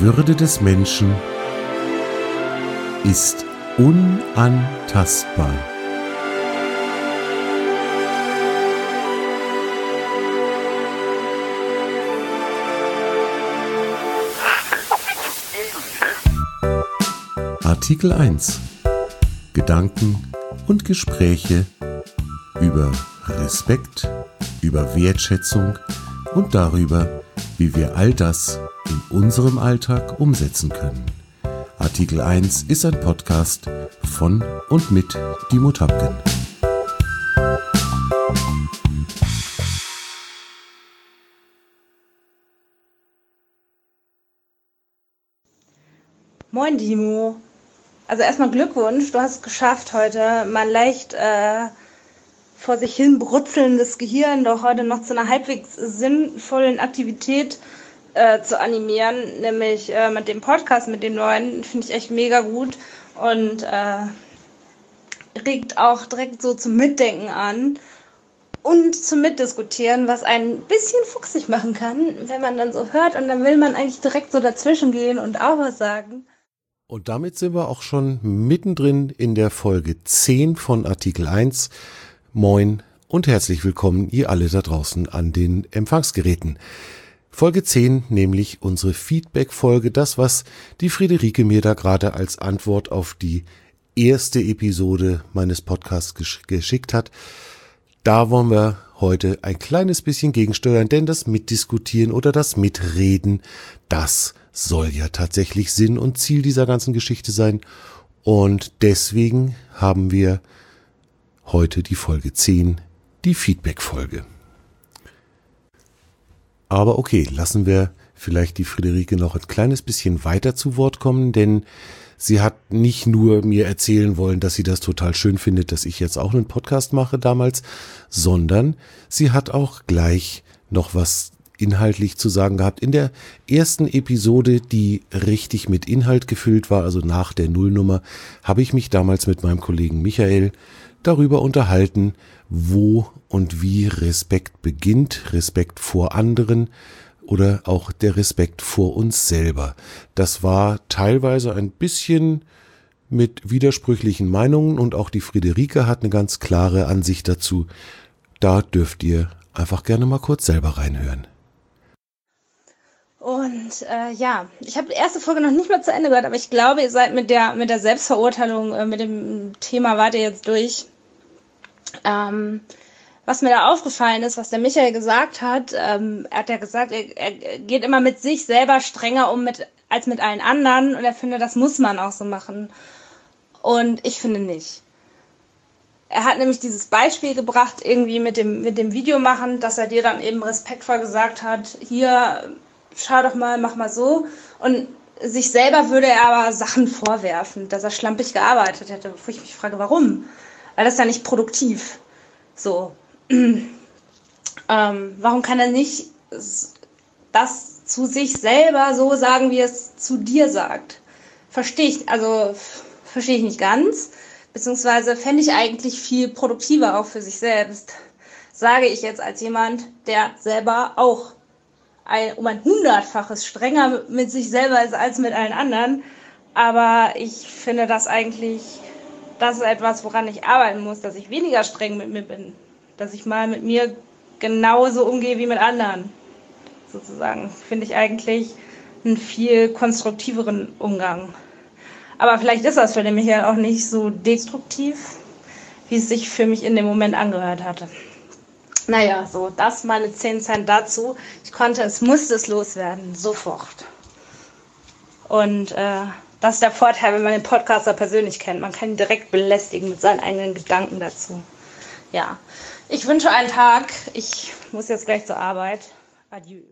Würde des Menschen ist unantastbar. Artikel 1. Gedanken und Gespräche über Respekt, über Wertschätzung und darüber, wie wir all das in unserem Alltag umsetzen können. Artikel 1 ist ein Podcast von und mit Dimo Tapken. Moin Dimo. Also erstmal Glückwunsch, du hast es geschafft heute, mal leicht vor sich hin brutzelndes Gehirn doch heute noch zu einer halbwegs sinnvollen Aktivität zu animieren, nämlich mit dem Podcast, mit dem neuen, finde ich echt mega gut und regt auch direkt so zum Mitdenken an und zum Mitdiskutieren, was ein bisschen fuchsig machen kann, wenn man dann so hört und dann will man eigentlich direkt so dazwischen gehen und auch was sagen. Und damit sind wir auch schon mittendrin in der Folge 10 von Artikel 1. Moin und herzlich willkommen, ihr alle da draußen an den Empfangsgeräten. Folge 10, nämlich unsere Feedback-Folge, das, was die Friederike mir da gerade als Antwort auf die erste Episode meines Podcasts geschickt hat. Da wollen wir heute ein kleines bisschen gegensteuern, denn das Mitdiskutieren oder das Mitreden, das soll ja tatsächlich Sinn und Ziel dieser ganzen Geschichte sein. Und deswegen haben wir heute die Folge 10, die Feedback-Folge. Aber okay, lassen wir vielleicht die Friederike noch ein kleines bisschen weiter zu Wort kommen, denn sie hat nicht nur mir erzählen wollen, dass sie das total schön findet, dass ich jetzt auch einen Podcast mache damals, sondern sie hat auch gleich noch was inhaltlich zu sagen gehabt. In der ersten Episode, die richtig mit Inhalt gefüllt war, also nach der Nullnummer, habe ich mich damals mit meinem Kollegen Michael darüber unterhalten, wo und wie Respekt beginnt, Respekt vor anderen oder auch der Respekt vor uns selber. Das war teilweise ein bisschen mit widersprüchlichen Meinungen und auch die Friederike hat eine ganz klare Ansicht dazu. Da dürft ihr einfach gerne mal kurz selber reinhören. Und ich habe die erste Folge noch nicht mal zu Ende gehört, aber ich glaube, ihr seid mit der Selbstverurteilung, mit dem Thema wart ihr jetzt durch. Was mir da aufgefallen ist, was der Michael gesagt hat, er hat ja gesagt, er geht immer mit sich selber strenger um als mit allen anderen und er findet, das muss man auch so machen. Und ich finde nicht. Er hat nämlich dieses Beispiel gebracht, irgendwie mit dem Video machen, dass er dir dann eben respektvoll gesagt hat, hier, schau doch mal, mach mal so. Und sich selber würde er aber Sachen vorwerfen, dass er schlampig gearbeitet hätte, wo ich mich frage, warum? Weil das ist ja nicht produktiv. So. Warum kann er nicht das zu sich selber so sagen, wie er es zu dir sagt? Verstehe ich nicht ganz. Beziehungsweise fände ich eigentlich viel produktiver auch für sich selbst. Sage ich jetzt als jemand, der selber auch um ein 100-faches strenger mit sich selber ist als mit allen anderen. Aber ich finde das ist etwas, woran ich arbeiten muss, dass ich weniger streng mit mir bin. Dass ich mal mit mir genauso umgehe wie mit anderen. Sozusagen. Finde ich eigentlich einen viel konstruktiveren Umgang. Aber vielleicht ist das für den Michael auch nicht so destruktiv, wie es sich für mich in dem Moment angehört hatte. Naja, so, das meine 10 Cent dazu. Musste es loswerden, sofort. Und das ist der Vorteil, wenn man den Podcaster persönlich kennt. Man kann ihn direkt belästigen mit seinen eigenen Gedanken dazu. Ja, ich wünsche einen Tag. Ich muss jetzt gleich zur Arbeit. Adieu.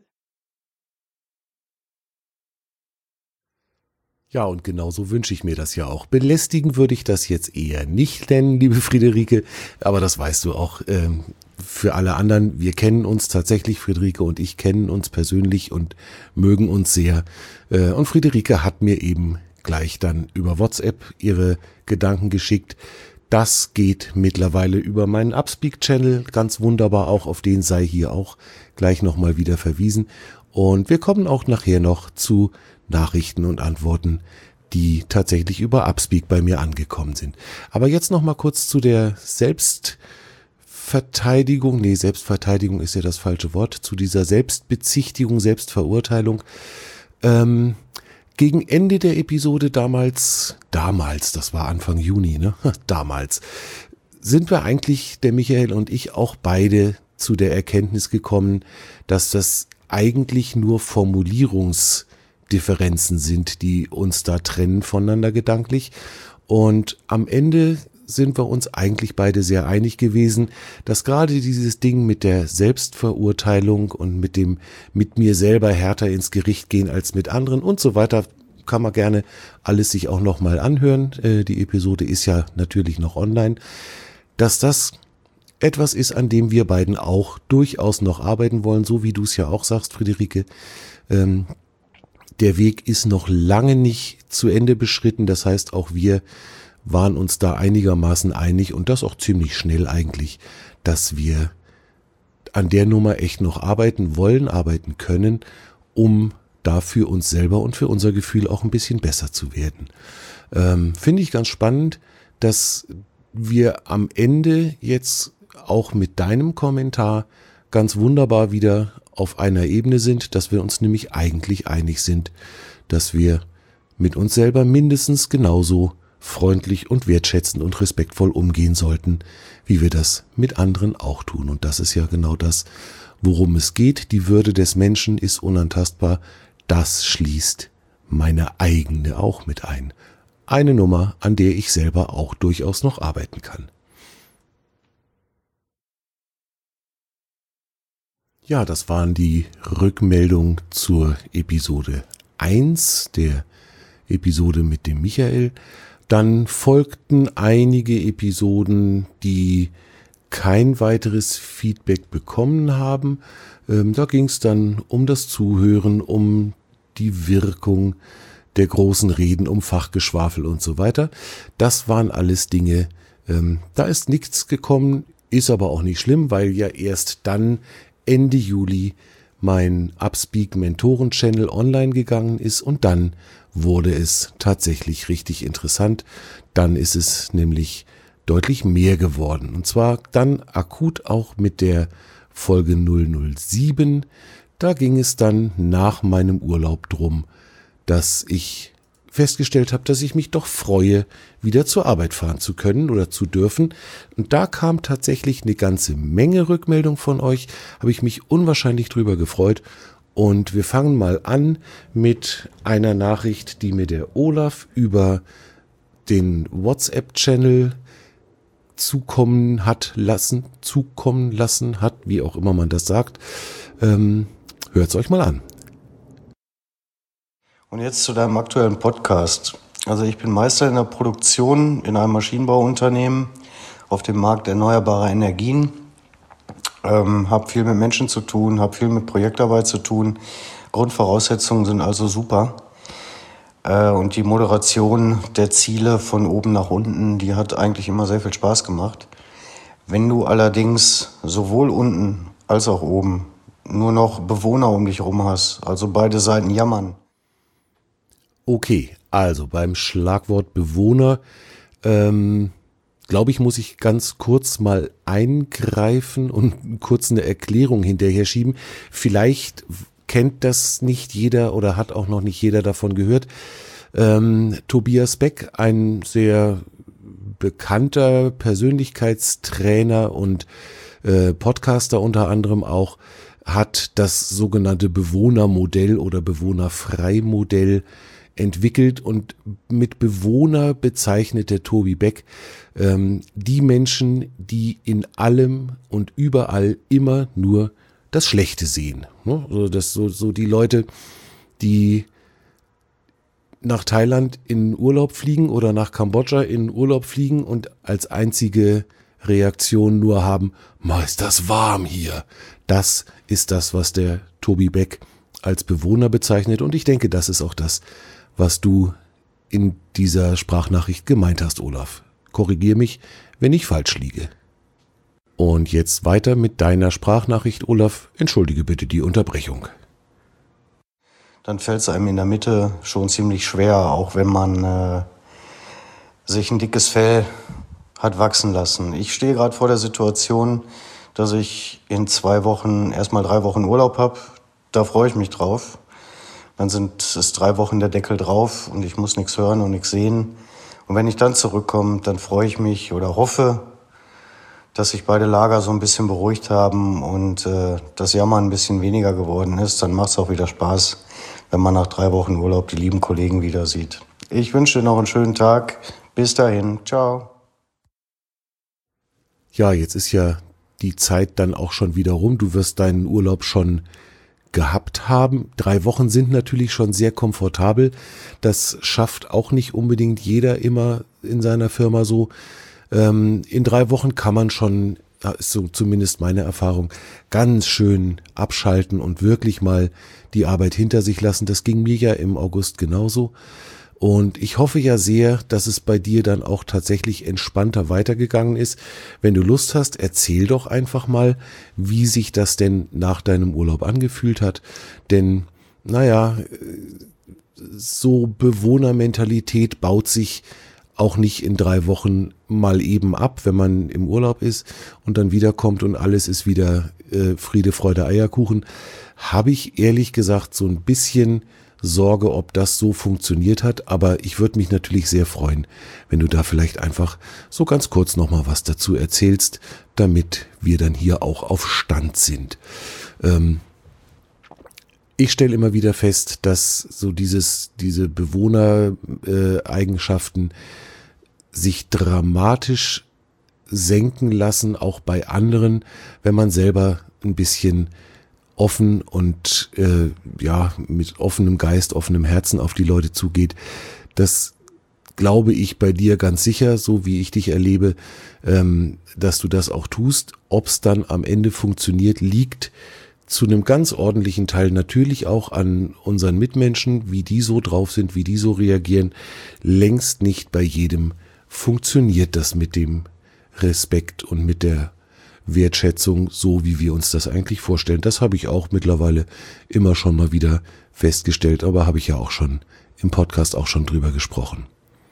Ja, und genauso wünsche ich mir das ja auch. Belästigen würde ich das jetzt eher nicht nennen, liebe Friederike, aber das weißt du auch. Für alle anderen, wir kennen uns tatsächlich, Friederike und ich kennen uns persönlich und mögen uns sehr. Und Friederike hat mir eben gleich dann über WhatsApp ihre Gedanken geschickt. Das geht mittlerweile über meinen Upspeak-Channel ganz wunderbar, auch auf den sei hier auch gleich nochmal wieder verwiesen. Und wir kommen auch nachher noch zu Nachrichten und Antworten, die tatsächlich über Upspeak bei mir angekommen sind. Aber jetzt noch mal kurz zu der Selbstverteidigung. Nee, Selbstverteidigung ist ja das falsche Wort. Zu dieser Selbstbezichtigung, Selbstverurteilung. Gegen Ende der Episode damals, das war Anfang Juni, ne? Damals, sind wir eigentlich, der Michael und ich, auch beide zu der Erkenntnis gekommen, dass das eigentlich nur Formulierungsdifferenzen sind, die uns da trennen voneinander gedanklich. Und am Ende sind wir uns eigentlich beide sehr einig gewesen, dass gerade dieses Ding mit der Selbstverurteilung und mit dem mit mir selber härter ins Gericht gehen als mit anderen und so weiter, kann man gerne alles sich auch nochmal anhören. Die Episode ist ja natürlich noch online, dass das etwas ist, an dem wir beiden auch durchaus noch arbeiten wollen, so wie du es ja auch sagst, Friederike. Der Weg ist noch lange nicht zu Ende beschritten, das heißt, auch wir waren uns da einigermaßen einig und das auch ziemlich schnell eigentlich, dass wir an der Nummer echt noch arbeiten wollen, arbeiten können, um da für uns selber und für unser Gefühl auch ein bisschen besser zu werden. Finde ich ganz spannend, dass wir am Ende jetzt auch mit deinem Kommentar ganz wunderbar wieder auf einer Ebene sind, dass wir uns nämlich eigentlich einig sind, dass wir mit uns selber mindestens genauso freundlich und wertschätzend und respektvoll umgehen sollten, wie wir das mit anderen auch tun. Und das ist ja genau das, worum es geht. Die Würde des Menschen ist unantastbar. Das schließt meine eigene auch mit ein. Eine Nummer, an der ich selber auch durchaus noch arbeiten kann. Ja, das waren die Rückmeldungen zur Episode 1, der Episode mit dem Michael. Dann folgten einige Episoden, die kein weiteres Feedback bekommen haben. Da ging es dann um das Zuhören, um die Wirkung der großen Reden, um Fachgeschwafel und so weiter. Das waren alles Dinge, da ist nichts gekommen, ist aber auch nicht schlimm, weil ja erst dann Ende Juli mein Upspeak Mentoren Channel online gegangen ist und dann wurde es tatsächlich richtig interessant. Dann ist es nämlich deutlich mehr geworden. Und zwar dann akut auch mit der Folge 007. Da ging es dann nach meinem Urlaub drum, dass ich festgestellt habe, dass ich mich doch freue, wieder zur Arbeit fahren zu können oder zu dürfen. Und da kam tatsächlich eine ganze Menge Rückmeldung von euch. Habe ich mich unwahrscheinlich drüber gefreut. Und wir fangen mal an mit einer Nachricht, die mir der Olaf über den WhatsApp-Channel zukommen lassen hat, wie auch immer man das sagt. Hört's euch mal an. Und jetzt zu deinem aktuellen Podcast. Also ich bin Meister in der Produktion in einem Maschinenbauunternehmen auf dem Markt erneuerbarer Energien. Habe viel mit Menschen zu tun, habe viel mit Projektarbeit zu tun. Grundvoraussetzungen sind also super. Und die Moderation der Ziele von oben nach unten, die hat eigentlich immer sehr viel Spaß gemacht. Wenn du allerdings sowohl unten als auch oben nur noch Bewohner um dich herum hast, also beide Seiten jammern. Okay, also beim Schlagwort Bewohner, glaube ich, muss ich ganz kurz mal eingreifen und kurz eine Erklärung hinterher schieben. Vielleicht kennt das nicht jeder oder hat auch noch nicht jeder davon gehört. Tobias Beck, ein sehr bekannter Persönlichkeitstrainer und Podcaster unter anderem auch, hat das sogenannte Bewohnermodell oder Bewohnerfreimodell entwickelt und mit Bewohner bezeichnet der Tobi Beck die Menschen, die in allem und überall immer nur das Schlechte sehen. Ne? So die Leute, die nach Thailand in Urlaub fliegen oder nach Kambodscha in Urlaub fliegen und als einzige Reaktion nur haben, ist das warm hier. Das ist das, was der Tobi Beck als Bewohner bezeichnet und ich denke, das ist auch das, was du in dieser Sprachnachricht gemeint hast, Olaf. Korrigier mich, wenn ich falsch liege. Und jetzt weiter mit deiner Sprachnachricht, Olaf. Entschuldige bitte die Unterbrechung. dann fällt es einem in der Mitte schon ziemlich schwer, auch wenn man sich ein dickes Fell hat wachsen lassen. Ich stehe gerade vor der Situation, dass ich in 2 Wochen erstmal 3 Wochen Urlaub habe. Da freue ich mich drauf. Dann sind es 3 Wochen der Deckel drauf und ich muss nichts hören und nichts sehen. Und wenn ich dann zurückkomme, dann freue ich mich oder hoffe, dass sich beide Lager so ein bisschen beruhigt haben und das Jammern ein bisschen weniger geworden ist. Dann macht es auch wieder Spaß, wenn man nach 3 Wochen Urlaub die lieben Kollegen wieder sieht. Ich wünsche dir noch einen schönen Tag. Bis dahin. Ciao. Ja, jetzt ist ja die Zeit dann auch schon wieder rum. Du wirst deinen Urlaub schon gehabt haben. 3 Wochen sind natürlich schon sehr komfortabel. Das schafft auch nicht unbedingt jeder immer in seiner Firma so. In 3 Wochen kann man schon, ist so zumindest meine Erfahrung, ganz schön abschalten und wirklich mal die Arbeit hinter sich lassen. Das ging mir ja im August genauso. Und ich hoffe ja sehr, dass es bei dir dann auch tatsächlich entspannter weitergegangen ist. Wenn du Lust hast, erzähl doch einfach mal, wie sich das denn nach deinem Urlaub angefühlt hat. Denn, naja, so Bewohnermentalität baut sich auch nicht in 3 Wochen mal eben ab, wenn man im Urlaub ist und dann wiederkommt und alles ist wieder Friede, Freude, Eierkuchen. Habe ich ehrlich gesagt so ein bisschen Sorge, ob das so funktioniert hat, aber ich würde mich natürlich sehr freuen, wenn du da vielleicht einfach so ganz kurz nochmal was dazu erzählst, damit wir dann hier auch auf Stand sind. Ich stelle immer wieder fest, dass so diese Bewohnereigenschaften sich dramatisch senken lassen, auch bei anderen, wenn man selber ein bisschen offen und mit offenem Geist, offenem Herzen auf die Leute zugeht. Das glaube ich bei dir ganz sicher, so wie ich dich erlebe, dass du das auch tust. Ob es dann am Ende funktioniert, liegt zu einem ganz ordentlichen Teil natürlich auch an unseren Mitmenschen, wie die so drauf sind, wie die so reagieren. Längst nicht bei jedem funktioniert das mit dem Respekt und mit der Wertschätzung, so wie wir uns das eigentlich vorstellen. Das habe ich auch mittlerweile immer schon mal wieder festgestellt, aber habe ich ja auch schon im Podcast auch schon drüber gesprochen.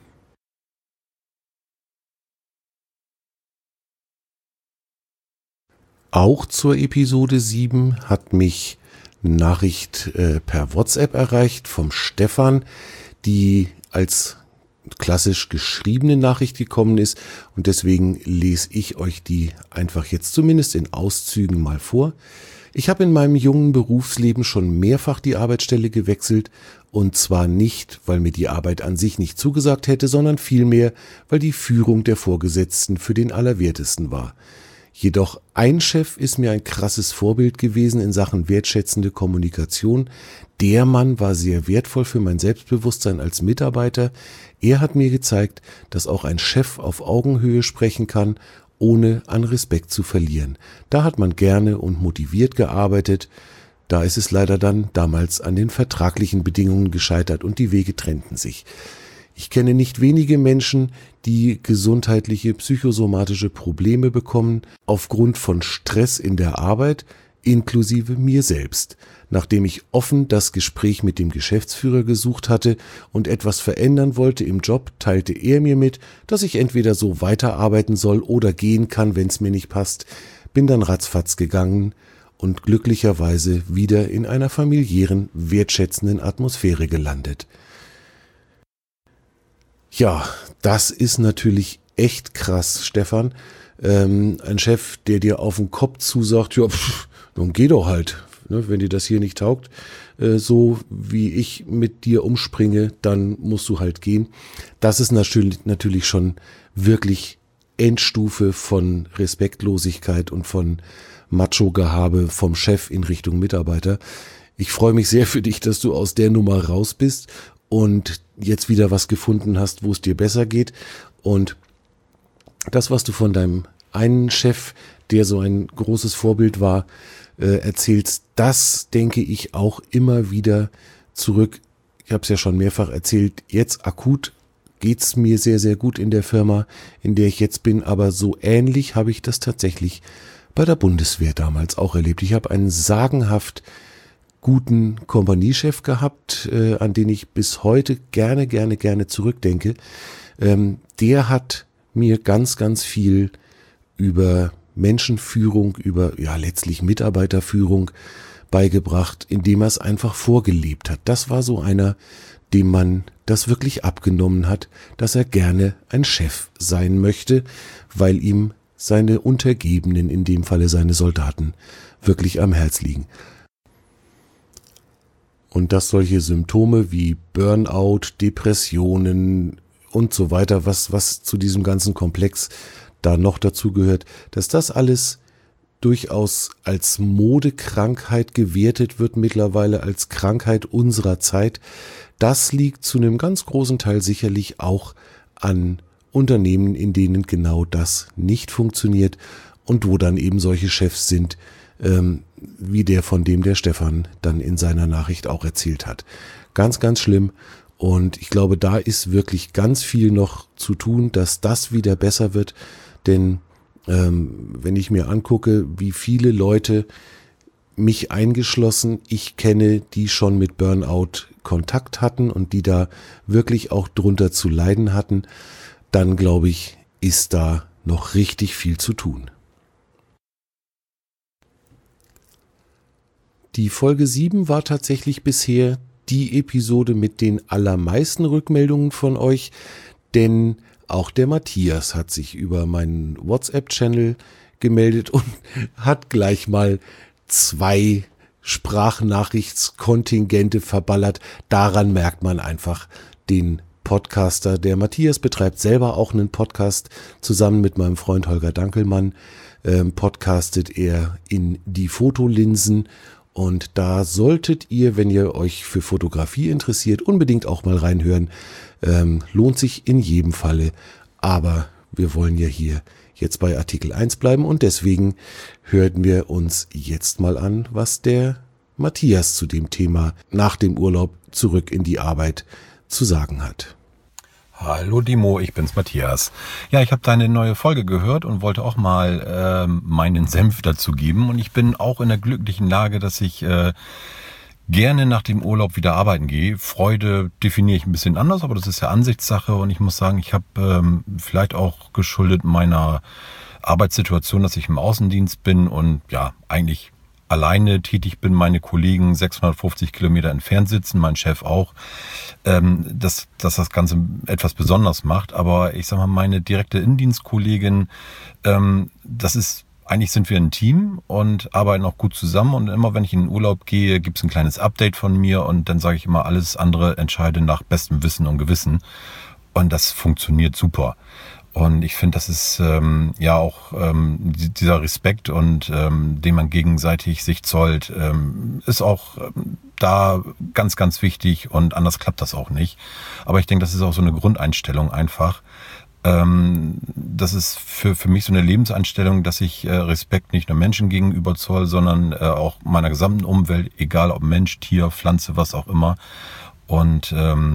Auch zur Episode 7 hat mich eine Nachricht per WhatsApp erreicht vom Stefan, die als klassisch geschriebene Nachricht gekommen ist und deswegen lese ich euch die einfach jetzt zumindest in Auszügen mal vor. Ich habe in meinem jungen Berufsleben schon mehrfach die Arbeitsstelle gewechselt und zwar nicht, weil mir die Arbeit an sich nicht zugesagt hätte, sondern vielmehr, weil die Führung der Vorgesetzten für den Allerwertesten war. Jedoch ein Chef ist mir ein krasses Vorbild gewesen in Sachen wertschätzende Kommunikation. Der Mann war sehr wertvoll für mein Selbstbewusstsein als Mitarbeiter. Er hat mir gezeigt, dass auch ein Chef auf Augenhöhe sprechen kann, ohne an Respekt zu verlieren. Da hat man gerne und motiviert gearbeitet. Da ist es leider dann damals an den vertraglichen Bedingungen gescheitert und die Wege trennten sich. Ich kenne nicht wenige Menschen, die gesundheitliche, psychosomatische Probleme bekommen aufgrund von Stress in der Arbeit, inklusive mir selbst. Nachdem ich offen das Gespräch mit dem Geschäftsführer gesucht hatte und etwas verändern wollte im Job, teilte er mir mit, dass ich entweder so weiterarbeiten soll oder gehen kann, wenn es mir nicht passt. Bin dann ratzfatz gegangen und glücklicherweise wieder in einer familiären, wertschätzenden Atmosphäre gelandet. Ja, das ist natürlich echt krass, Stefan. Ein Chef, der dir auf den Kopf zusagt, ja, dann geh doch halt. Ne, wenn dir das hier nicht taugt, so wie ich mit dir umspringe, dann musst du halt gehen. Das ist natürlich schon wirklich Endstufe von Respektlosigkeit und von Macho-Gehabe vom Chef in Richtung Mitarbeiter. Ich freue mich sehr für dich, dass du aus der Nummer raus bist und jetzt wieder was gefunden hast, wo es dir besser geht. Und das, was du von deinem einen Chef, der so ein großes Vorbild war, erzählst, das denke ich auch immer wieder zurück. Ich habe es ja schon mehrfach erzählt, jetzt akut geht's mir sehr, sehr gut in der Firma, in der ich jetzt bin, aber so ähnlich habe ich das tatsächlich bei der Bundeswehr damals auch erlebt. Ich habe einen sagenhaft guten Kompaniechef gehabt, an den ich bis heute gerne zurückdenke. Der hat mir ganz viel über Menschenführung, über letztlich Mitarbeiterführung beigebracht, indem er es einfach vorgelebt hat. Das war so einer, dem man das wirklich abgenommen hat, dass er gerne ein Chef sein möchte, weil ihm seine Untergebenen, in dem Falle seine Soldaten, wirklich am Herz liegen. Und dass solche Symptome wie Burnout, Depressionen und so weiter, was zu diesem ganzen Komplex da noch dazu gehört, dass das alles durchaus als Modekrankheit gewertet wird, mittlerweile als Krankheit unserer Zeit. Das liegt zu einem ganz großen Teil sicherlich auch an Unternehmen, in denen genau das nicht funktioniert und wo dann eben solche Chefs sind, wie der, von dem der Stefan dann in seiner Nachricht auch erzählt hat. Ganz schlimm. Und ich glaube, da ist wirklich ganz viel noch zu tun, dass das wieder besser wird. Denn wenn ich mir angucke, wie viele Leute, mich eingeschlossen, ich kenne, die schon mit Burnout Kontakt hatten und die da wirklich auch drunter zu leiden hatten, dann glaube ich, ist da noch richtig viel zu tun. Die Folge 7 war tatsächlich bisher die Episode mit den allermeisten Rückmeldungen von euch, denn auch der Matthias hat sich über meinen WhatsApp-Channel gemeldet und hat gleich mal 2 Sprachnachrichtskontingente verballert. Daran merkt man einfach den Podcaster. Der Matthias betreibt selber auch einen Podcast. Zusammen mit meinem Freund Holger Dankelmann podcastet er in die Fotolinsen. Und da solltet ihr, wenn ihr euch für Fotografie interessiert, unbedingt auch mal reinhören. Lohnt sich in jedem Falle. Aber wir wollen ja hier jetzt bei Artikel 1 bleiben und deswegen hören wir uns jetzt mal an, was der Matthias zu dem Thema nach dem Urlaub zurück in die Arbeit zu sagen hat. Hallo Dimo, ich bin's Matthias. Ja, ich habe deine neue Folge gehört und wollte auch mal meinen Senf dazu geben. Und ich bin auch in der glücklichen Lage, dass ich gerne nach dem Urlaub wieder arbeiten gehe. Freude definiere ich ein bisschen anders, aber das ist ja Ansichtssache. Und ich muss sagen, ich habe vielleicht auch geschuldet meiner Arbeitssituation, dass ich im Außendienst bin und ja, eigentlich alleine tätig bin, meine Kollegen 650 Kilometer entfernt sitzen, mein Chef auch, dass das Ganze etwas besonders macht. Aber ich sag mal, meine direkte Innendienstkollegin, eigentlich sind wir ein Team und arbeiten auch gut zusammen. Und immer wenn ich in den Urlaub gehe, gibt es ein kleines Update von mir und dann sage ich immer, alles andere entscheide nach bestem Wissen und Gewissen. Und das funktioniert super. Und ich finde, das ist auch dieser Respekt und den man gegenseitig sich zollt, ist auch da ganz wichtig und anders klappt das auch nicht. Aber ich denke, das ist auch so eine Grundeinstellung einfach. Das ist für mich so eine Lebenseinstellung, dass ich Respekt nicht nur Menschen gegenüber zoll, sondern auch meiner gesamten Umwelt, egal ob Mensch, Tier, Pflanze, was auch immer. Und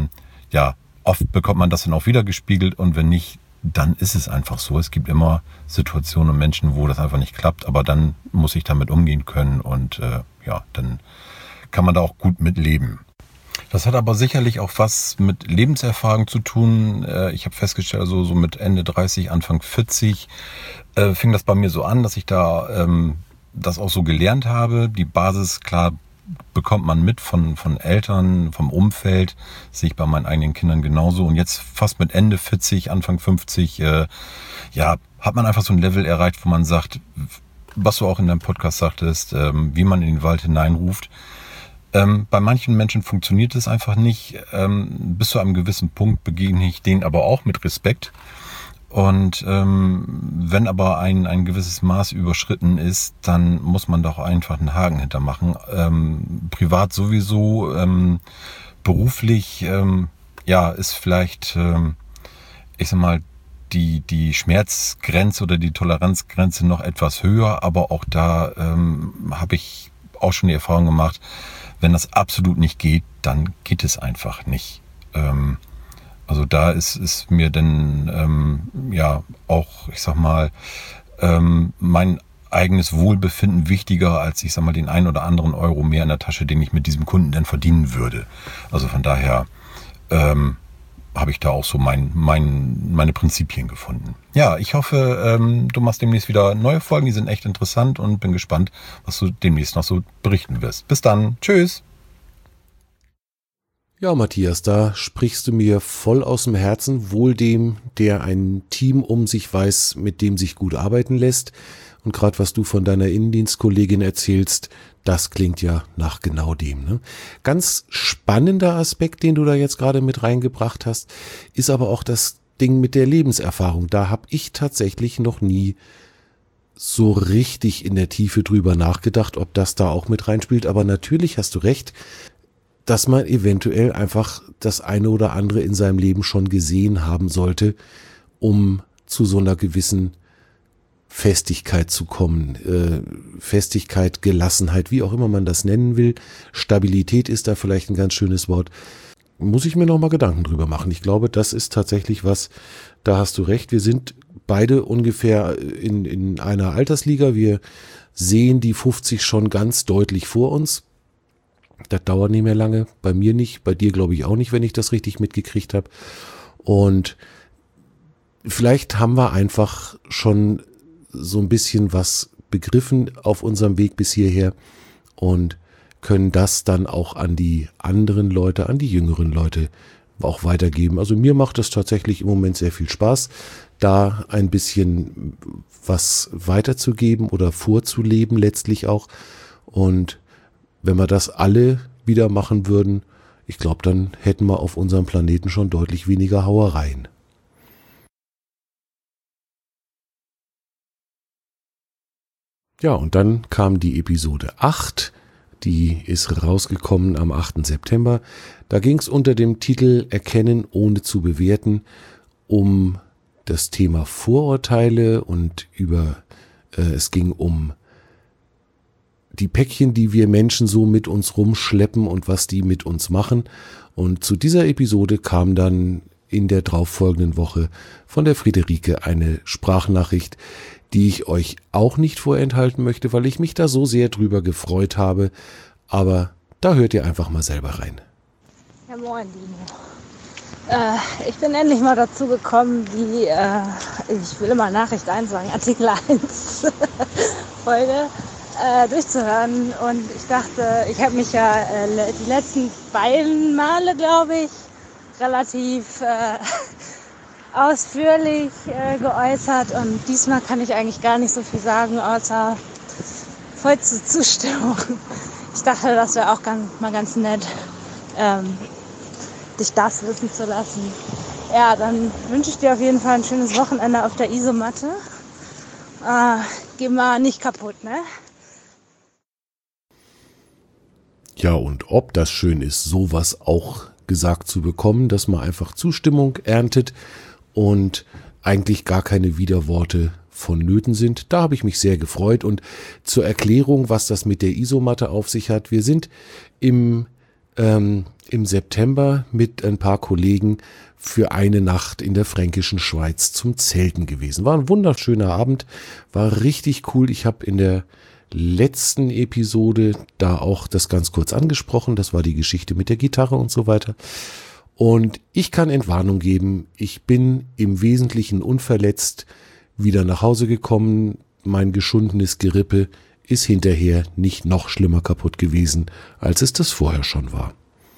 oft bekommt man das dann auch wieder gespiegelt und wenn nicht, dann ist es einfach so. Es gibt immer Situationen und Menschen, wo das einfach nicht klappt, aber dann muss ich damit umgehen können und dann kann man da auch gut mit leben. Das hat aber sicherlich auch was mit Lebenserfahrung zu tun. Ich habe festgestellt, also so mit Ende 30, Anfang 40 fing das bei mir so an, dass ich da das auch so gelernt habe. Die Basis, klar, bekommt man mit von Eltern, vom Umfeld, sehe ich bei meinen eigenen Kindern genauso. Und jetzt fast mit Ende 40, Anfang 50, hat man einfach so ein Level erreicht, wo man sagt, was du auch in deinem Podcast sagtest, wie man in den Wald hineinruft. Bei manchen Menschen funktioniert es einfach nicht. Bis zu einem gewissen Punkt begegne ich denen aber auch mit Respekt. Und wenn aber ein gewisses Maß überschritten ist, dann muss man doch einfach einen Haken hintermachen. Privat sowieso, beruflich, ist vielleicht, die Schmerzgrenze oder die Toleranzgrenze noch etwas höher. Aber auch da habe ich auch schon die Erfahrung gemacht, wenn das absolut nicht geht, dann geht es einfach nicht. Also da ist mir dann auch, mein eigenes Wohlbefinden wichtiger als, ich sag mal, den einen oder anderen Euro mehr in der Tasche, den ich mit diesem Kunden dann verdienen würde. Also von daher habe ich da auch so meine Prinzipien gefunden. Ja, ich hoffe, du machst demnächst wieder neue Folgen, die sind echt interessant und bin gespannt, was du demnächst noch so berichten wirst. Bis dann, tschüss! Ja, Matthias, da sprichst du mir voll aus dem Herzen, wohl dem, der ein Team um sich weiß, mit dem sich gut arbeiten lässt. Und gerade was du von deiner Innendienstkollegin erzählst, das klingt ja nach genau dem. Ne? Ganz spannender Aspekt, den du da jetzt gerade mit reingebracht hast, ist aber auch das Ding mit der Lebenserfahrung. Da habe ich tatsächlich noch nie so richtig in der Tiefe drüber nachgedacht, ob das da auch mit reinspielt. Aber natürlich hast du recht, dass man eventuell einfach das eine oder andere in seinem Leben schon gesehen haben sollte, um zu so einer gewissen Festigkeit zu kommen. Festigkeit, Gelassenheit, wie auch immer man das nennen will. Stabilität ist da vielleicht ein ganz schönes Wort. Muss ich mir noch mal Gedanken drüber machen. Ich glaube, das ist tatsächlich was, da hast du recht. Wir sind beide ungefähr in einer Altersliga. Wir sehen die 50 schon ganz deutlich vor uns. Das dauert nicht mehr lange. Bei mir nicht, bei dir glaube ich auch nicht, wenn ich das richtig mitgekriegt habe. Und vielleicht haben wir einfach schon so ein bisschen was begriffen auf unserem Weg bis hierher und können das dann auch an die anderen Leute, an die jüngeren Leute auch weitergeben. Also mir macht es tatsächlich im Moment sehr viel Spaß, da ein bisschen was weiterzugeben oder vorzuleben letztlich auch. Und wenn wir das alle wieder machen würden, ich glaube, dann hätten wir auf unserem Planeten schon deutlich weniger Hauereien. Ja, und dann kam die Episode 8, die ist rausgekommen am 8. September. Da ging es unter dem Titel Erkennen ohne zu bewerten um das Thema Vorurteile und es ging um die Päckchen, die wir Menschen so mit uns rumschleppen und was die mit uns machen. Und zu dieser Episode kam dann in der darauffolgenden Woche von der Friederike eine Sprachnachricht, die ich euch auch nicht vorenthalten möchte, weil ich mich da so sehr drüber gefreut habe. Aber da hört ihr einfach mal selber rein. Ja, moin, Dino. Ich bin endlich mal dazu gekommen, ich will immer Nachricht 1 sagen, Artikel 1 Folge durchzuhören. Und ich dachte, ich habe mich ja die letzten beiden Male, glaube ich, relativ ausführlich geäußert. Und diesmal kann ich eigentlich gar nicht so viel sagen, außer voll zur Zustimmung. Ich dachte, das wäre auch mal ganz nett, dich das wissen zu lassen. Ja, dann wünsche ich dir auf jeden Fall ein schönes Wochenende auf der Isomatte. Geh mal nicht kaputt, ne? Ja, und ob das schön ist, sowas auch gesagt zu bekommen, dass man einfach Zustimmung erntet und eigentlich gar keine Widerworte vonnöten sind. Da habe ich mich sehr gefreut. Und zur Erklärung, was das mit der Isomatte auf sich hat. Wir sind im September mit ein paar Kollegen für eine Nacht in der fränkischen Schweiz zum Zelten gewesen. War ein wunderschöner Abend, war richtig cool. Ich habe in der letzten Episode da auch das ganz kurz angesprochen. Das war die Geschichte mit der Gitarre und so weiter. Und ich kann Entwarnung geben, ich bin im Wesentlichen unverletzt wieder nach Hause gekommen. Mein geschundenes Gerippe ist hinterher nicht noch schlimmer kaputt gewesen, als es das vorher schon war.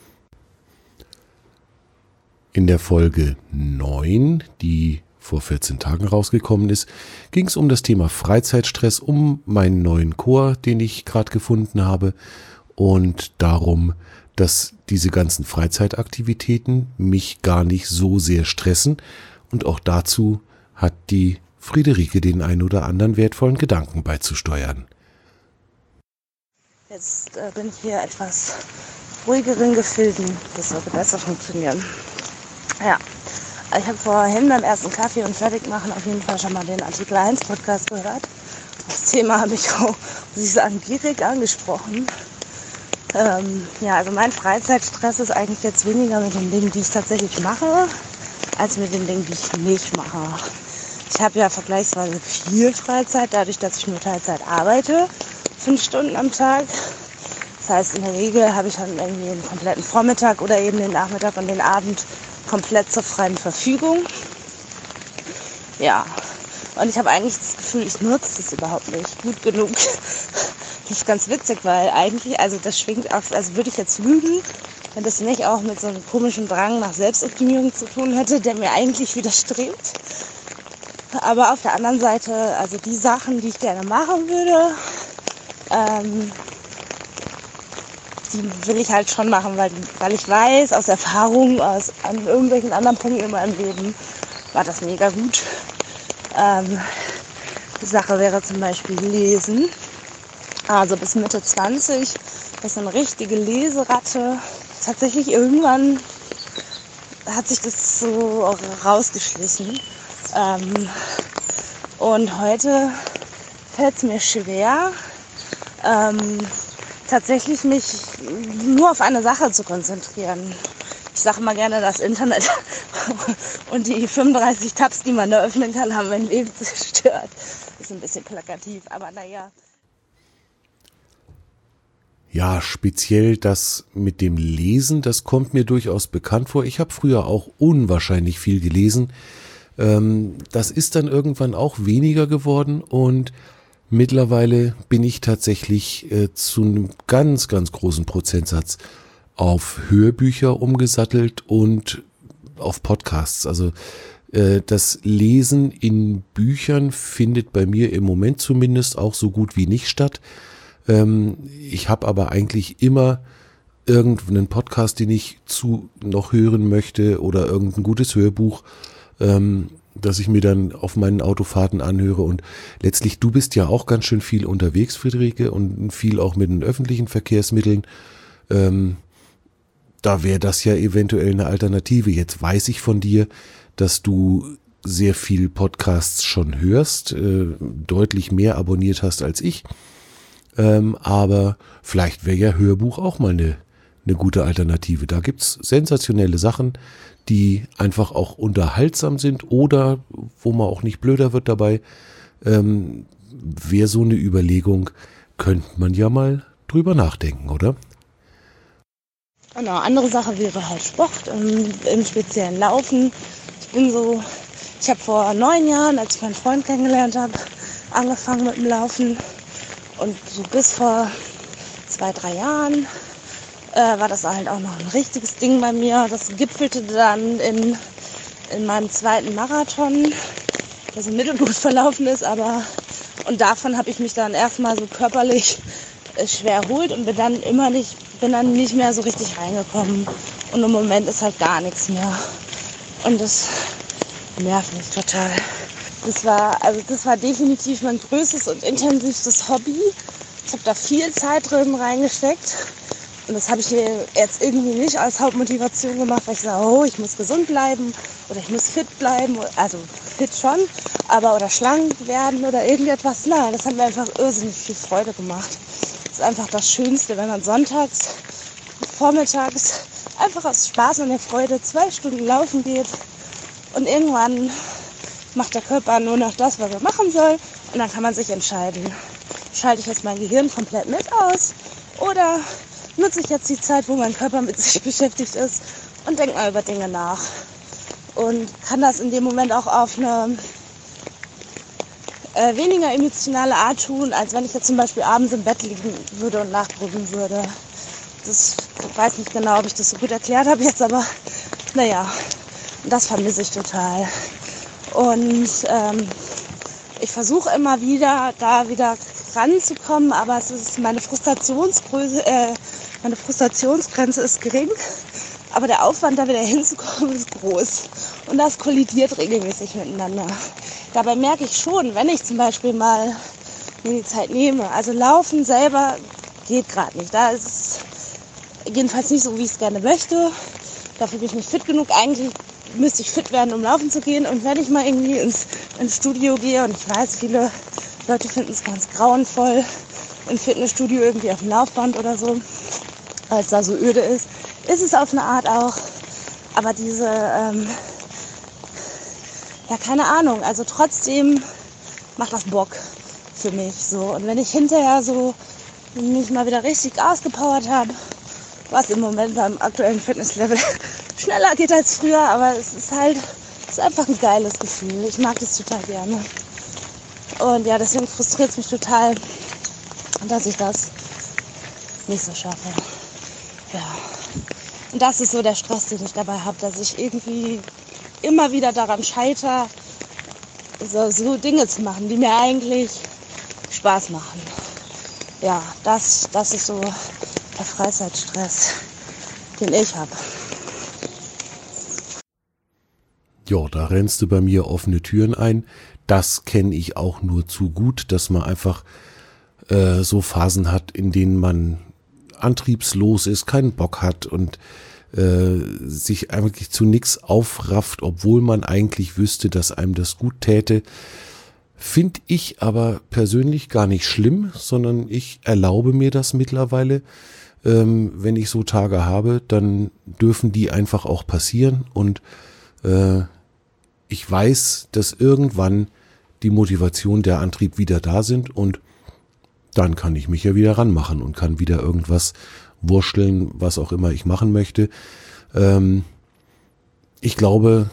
In der Folge 9, die vor 14 Tagen rausgekommen ist, ging es um das Thema Freizeitstress, um meinen neuen Chor, den ich gerade gefunden habe, und darum, dass diese ganzen Freizeitaktivitäten mich gar nicht so sehr stressen. Und auch dazu hat die Friederike den ein oder anderen wertvollen Gedanken beizusteuern. Jetzt bin ich hier etwas ruhigeren Gefilden. Das sollte besser funktionieren. Ja, ich habe vorhin beim ersten Kaffee und Fertigmachen auf jeden Fall schon mal den Artikel 1 Podcast gehört. Das Thema habe ich auch, muss ich sagen, direkt angesprochen. Also mein Freizeitstress ist eigentlich jetzt weniger mit den Dingen, die ich tatsächlich mache, als mit den Dingen, die ich nicht mache. ich habe ja vergleichsweise viel Freizeit, dadurch, dass ich nur Teilzeit arbeite, 5 Stunden am Tag. Das heißt, in der Regel habe ich dann irgendwie den kompletten Vormittag oder eben den Nachmittag und den Abend komplett zur freien Verfügung. Ja, und ich habe eigentlich das Gefühl, ich nutze das überhaupt nicht gut genug. Das ist ganz witzig, weil eigentlich, also das schwingt auch, also würde ich jetzt lügen, wenn das nicht auch mit so einem komischen Drang nach Selbstoptimierung zu tun hätte, der mir eigentlich widerstrebt. Aber auf der anderen Seite, also die Sachen, die ich gerne machen würde, die will ich halt schon machen, weil ich weiß, aus Erfahrung, an irgendwelchen anderen Punkten in meinem Leben war das mega gut. Die Sache wäre zum Beispiel Lesen. Also bis Mitte 20 ist eine richtige Leseratte. Tatsächlich irgendwann hat sich das so rausgeschlichen. Und heute fällt es mir schwer, tatsächlich mich nur auf eine Sache zu konzentrieren. Ich sage mal gerne, das Internet und die 35 Tabs, die man da öffnen kann, haben mein Leben zerstört. Ist ein bisschen plakativ, aber naja. Ja, speziell das mit dem Lesen, das kommt mir durchaus bekannt vor. Ich habe früher auch unwahrscheinlich viel gelesen. Das ist dann irgendwann auch weniger geworden und mittlerweile bin ich tatsächlich zu einem ganz, ganz großen Prozentsatz auf Hörbücher umgesattelt und auf Podcasts. Also das Lesen in Büchern findet bei mir im Moment zumindest auch so gut wie nicht statt. Ich habe aber eigentlich immer irgendeinen Podcast, den ich noch hören möchte oder irgendein gutes Hörbuch, das ich mir dann auf meinen Autofahrten anhöre. Und letztlich, du bist ja auch ganz schön viel unterwegs, Friederike, und viel auch mit den öffentlichen Verkehrsmitteln. Da wäre das ja eventuell eine Alternative. Jetzt weiß ich von dir, dass du sehr viel Podcasts schon hörst, deutlich mehr abonniert hast als ich. Aber vielleicht wäre ja Hörbuch auch mal eine gute Alternative. Da gibt's sensationelle Sachen, die einfach auch unterhaltsam sind oder wo man auch nicht blöder wird dabei. Wäre so eine Überlegung, könnte man ja mal drüber nachdenken, oder? Genau, andere Sache wäre halt Sport, im speziellen Laufen. Ich habe vor 9 Jahren, als ich meinen Freund kennengelernt habe, angefangen mit dem Laufen. Und so bis vor 2-3 Jahren war das halt auch noch ein richtiges Ding bei mir. Das gipfelte dann in meinem 2. Marathon, der so mittelgut verlaufen ist. Und davon habe ich mich dann erstmal so körperlich schwer erholt und bin dann nicht mehr so richtig reingekommen. Und im Moment ist halt gar nichts mehr. Und das nervt mich total. Das war definitiv mein größtes und intensivstes Hobby. Ich habe da viel Zeit drin reingesteckt. Und das habe ich jetzt irgendwie nicht als Hauptmotivation gemacht, weil ich sage, oh, ich muss gesund bleiben oder ich muss fit bleiben. Also fit schon, oder schlank werden oder irgendetwas. Nein, das hat mir einfach irrsinnig viel Freude gemacht. Das ist einfach das Schönste, wenn man sonntags, vormittags einfach aus Spaß und der Freude 2 Stunden laufen geht. Und irgendwann macht der Körper nur noch das, was er machen soll. Und dann kann man sich entscheiden, schalte ich jetzt mein Gehirn komplett mit aus oder nutze ich jetzt die Zeit, wo mein Körper mit sich beschäftigt ist und denke mal über Dinge nach. Und kann das in dem Moment auch auf eine weniger emotionale Art tun, als wenn ich jetzt zum Beispiel abends im Bett liegen würde und nachgrübeln würde. Ich weiß nicht genau, ob ich das so gut erklärt habe jetzt, aber naja, das vermisse ich total. Und ich versuche immer wieder, da wieder ranzukommen, aber meine Frustrationsgrenze ist gering, aber der Aufwand, da wieder hinzukommen, ist groß. Und das kollidiert regelmäßig miteinander. Dabei merke ich schon, wenn ich zum Beispiel mal mir die Zeit nehme, also Laufen selber geht gerade nicht. Da ist es jedenfalls nicht so, wie ich es gerne möchte. Dafür bin ich nicht fit genug. Eigentlich müsste ich fit werden, um laufen zu gehen. Und wenn ich mal irgendwie ins Studio gehe, und ich weiß, viele Leute finden es ganz grauenvoll, im Fitnessstudio irgendwie auf dem Laufband oder so, weil es da so öde ist es auf eine Art auch. Aber ja, keine Ahnung, also trotzdem macht das Bock für mich so. Und wenn ich hinterher so mich mal wieder richtig ausgepowert habe, was im Moment beim aktuellen Fitnesslevel schneller geht als früher, aber es ist einfach ein geiles Gefühl. Ich mag das total gerne. Und ja, deswegen frustriert es mich total, dass ich das nicht so schaffe. Ja. Und das ist so der Stress, den ich dabei habe, dass ich irgendwie immer wieder daran scheitere, so Dinge zu machen, die mir eigentlich Spaß machen. Ja, das ist so der Freizeitstress, den ich habe. Ja, da rennst du bei mir offene Türen ein. Das kenne ich auch nur zu gut, dass man einfach so Phasen hat, in denen man antriebslos ist, keinen Bock hat und sich eigentlich zu nichts aufrafft, obwohl man eigentlich wüsste, dass einem das gut täte. Finde ich aber persönlich gar nicht schlimm, sondern ich erlaube mir das mittlerweile. Wenn ich so Tage habe, dann dürfen die einfach auch passieren und ich weiß, dass irgendwann die Motivation, der Antrieb wieder da sind und dann kann ich mich ja wieder ranmachen und kann wieder irgendwas wursteln, was auch immer ich machen möchte. Ich glaube,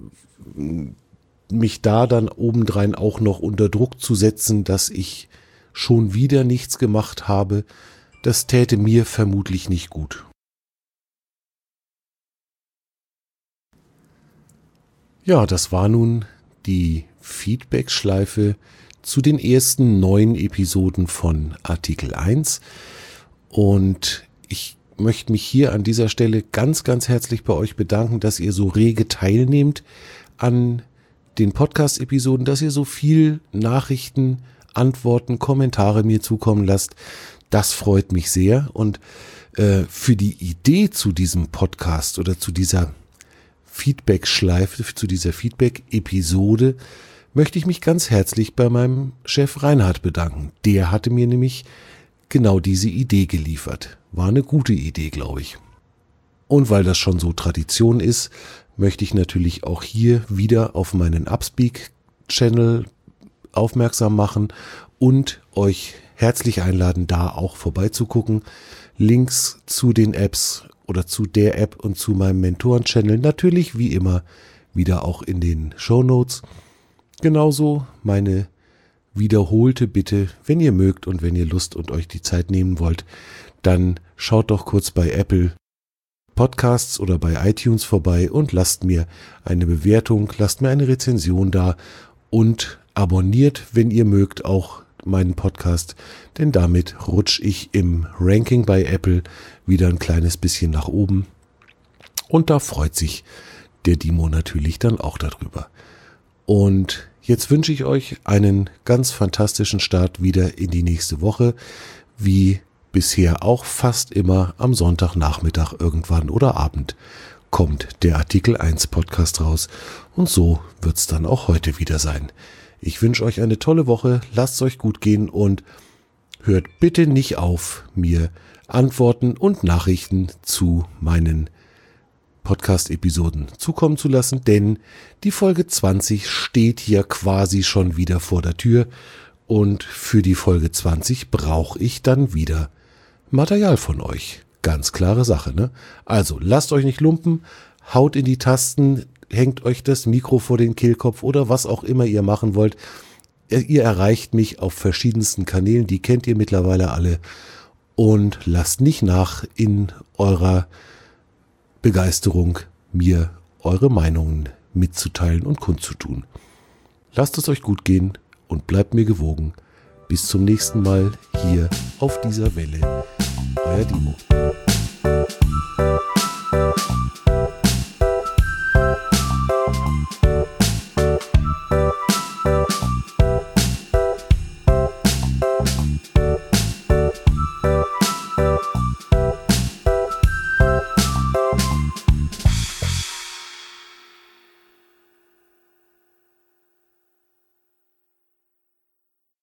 mich da dann obendrein auch noch unter Druck zu setzen, dass ich schon wieder nichts gemacht habe, das täte mir vermutlich nicht gut. Ja, das war nun die Feedback-Schleife zu den ersten 9 Episoden von Artikel 1 und ich möchte mich hier an dieser Stelle ganz, ganz herzlich bei euch bedanken, dass ihr so rege teilnehmt an den Podcast-Episoden, dass ihr so viel Nachrichten, Antworten, Kommentare mir zukommen lasst. Das freut mich sehr und für die Idee zu diesem Podcast oder zu dieser Feedback-Schleife, zu dieser Feedback-Episode möchte ich mich ganz herzlich bei meinem Chef Reinhard bedanken. Der hatte mir nämlich genau diese Idee geliefert. War eine gute Idee, glaube ich. Und weil das schon so Tradition ist, möchte ich natürlich auch hier wieder auf meinen Upspeak-Channel aufmerksam machen und euch herzlich einladen, da auch vorbeizugucken. Links zu den Apps oder zu der App und zu meinem Mentoren-Channel natürlich wie immer wieder auch in den Shownotes. Genauso meine wiederholte Bitte, wenn ihr mögt und wenn ihr Lust und euch die Zeit nehmen wollt, dann schaut doch kurz bei Apple Podcasts oder bei iTunes vorbei und lasst mir eine Bewertung, lasst mir eine Rezension da und abonniert, wenn ihr mögt, auch meinen Podcast, denn damit rutsche ich im Ranking bei Apple wieder ein kleines bisschen nach oben und da freut sich der Dimo natürlich dann auch darüber. Und jetzt wünsche ich euch einen ganz fantastischen Start wieder in die nächste Woche, wie bisher auch fast immer am Sonntagnachmittag irgendwann oder Abend kommt der Artikel 1 Podcast raus und so wird's dann auch heute wieder sein. Ich wünsche euch eine tolle Woche, lasst's euch gut gehen und hört bitte nicht auf, mir Antworten und Nachrichten zu meinen Podcast-Episoden zukommen zu lassen, denn die Folge 20 steht hier quasi schon wieder vor der Tür und für die Folge 20 brauche ich dann wieder Material von euch. Ganz klare Sache, ne? Also lasst euch nicht lumpen, haut in die Tasten, hängt euch das Mikro vor den Kehlkopf oder was auch immer ihr machen wollt. Ihr erreicht mich auf verschiedensten Kanälen, die kennt ihr mittlerweile alle und lasst nicht nach in eurer Begeisterung, mir eure Meinungen mitzuteilen und kundzutun. Lasst es euch gut gehen und bleibt mir gewogen. Bis zum nächsten Mal hier auf dieser Welle. Euer Dimo.